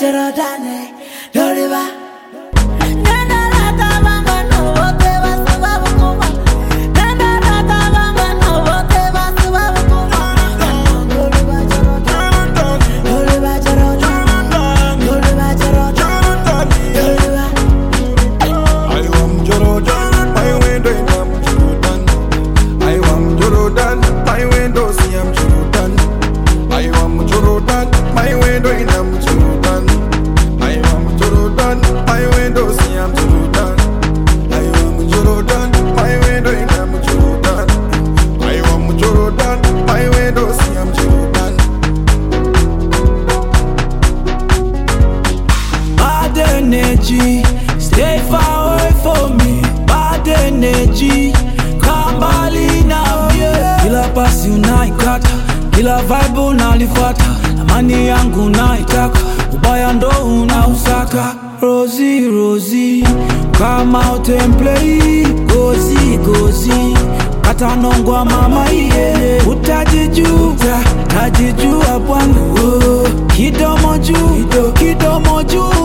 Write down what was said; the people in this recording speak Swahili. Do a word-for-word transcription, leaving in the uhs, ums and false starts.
Jordan, Doriva. Energy, stay far away from me. Bad energy, come mbali na mie. Kila pasi unaikata, kila vibe unalifuata. Amani yangu naitaka, ubaya ndo unausaka. Rosie, Rosie, kama utemplay. Gozi, gozi, kata nongwa mama iye. Utajijua, utajijua bwana. Kidomo juu, kidomo juu.